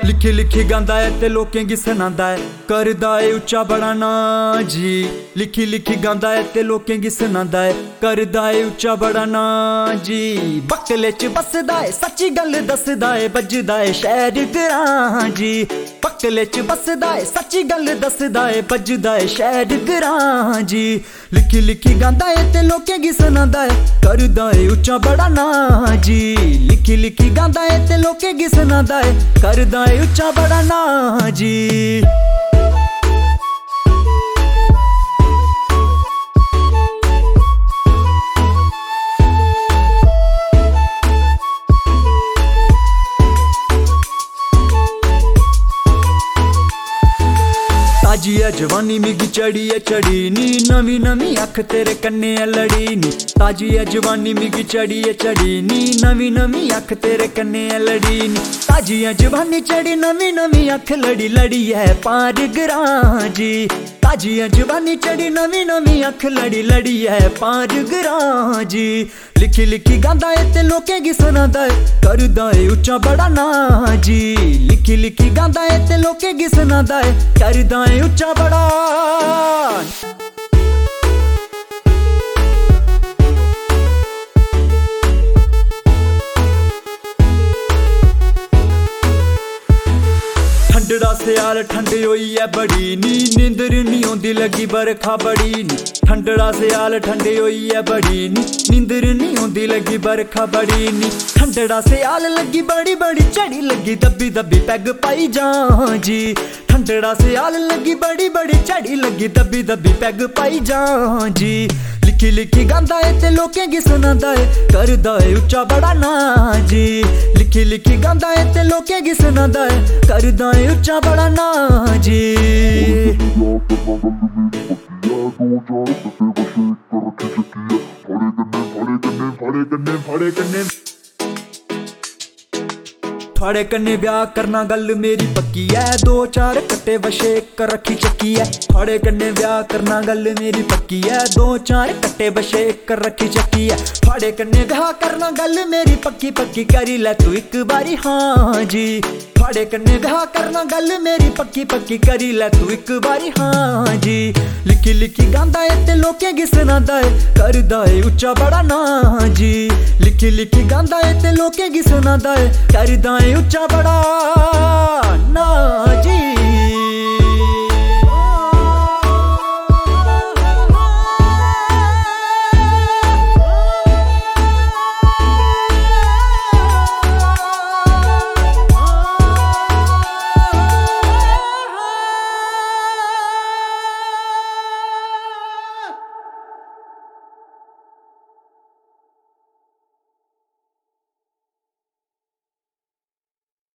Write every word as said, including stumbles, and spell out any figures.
लिखी लिखी गांदा है ते लोकें गी सनांदा है, करदा है उच्चा बड़ा ना जी। लिखी लिखी गांदा है ते लोकें गी सनांदा है, करदा है उच्चा बड़ा ना जी। बकले च बसदा है सच्ची गल दसदा है, बजदा है शहर ग्रां जी। बकले च बसदा है सच्ची गल दसदा है, बजदा है शहर ग्रां जी। लिखी लिखी गांदा है ते लोकें गी सनांदा है, करदा है उच्चा बड़ा ना जी। लिखी लिखी गांदा है ते लोकें गी सनांदा है, करदा है उच्चा बड़ा ना जी। ताजी है जवानी मिगी चढ़ी है चढ़ी नी, नवी नवी अख तेरे कन्ने है लड़ी नी। ताजी है जवानी मिगी चढ़ी है चढ़ी नी, नवी नवी अख तेरे कन्ने है लड़ी नी। ताजी है जवानी चढ़ी नवी नवी अख लड़ी लड़ी है पार ग्रां जी। ताजी है जवानी चढ़ी नवी नवी अख लड़ी लड़ी है पार ग्रां जी। लिखी लिखी गांदा है ते लोकें गी सनांदा है, करदा है उच्चा बड़ा ना जी। लिखी लिखी गांदा है ते लोकें गी सनांदा है, करदा है उच्चा बड़ा। ठंडड़ा स्याल ठंडी होई है बड़ी नी, नींदर नी आउंदी लगी बरखा बड़ी नी। ठंडड़ा स्याल ठंडी होई है बड़ी नी, नींदर नी आउंदी लगी बरखा बड़ी नी। ठंडड़ा स्याल लगी बड़ी बड़ी चढ़ी लगी दब्बी दब्बी पैग पाई जा जी। ठंडड़ा स्याल लगी बड़ी बड़ी चढ़ी लगी दब्बी दब्बी पैग पाई जा जी। लिखी लिखी गांदा है ते लोकें गी सनांदा है, करदा है उच्चा बड़ा ना जी। लिखी लिखी गांदा है ते लोकें गी सनांदा है, करदा है उच्चा बड़ा ना जी। थोड़े कन्ने ब्याह करना गल मेरी पक्की है, दो चार कट्टे वशे कर रखी चक्की है। थोड़े कन्ने ब्याह करना गल मेरी पक्की है, दो चार कट्टे वशे कर रखी चक्की है। थोड़े कन्ने ब्याह करना गल मेरी पक्की पक्की, करी ले तू एक बारी हाँ जी। थोड़े कन्ने ब्याह करना गल मेरी पक्की पक्की, करी ले तू एक बारी हाँ जी। लिखी लिखी गांदा है ते लोकें गी सनांदा है, करदा है उच्चा बड़ा ना जी। लिखी लिखी गांदा है ते लोकें गी सनांदा है, करदा है उच्चा बड़ा ना जी।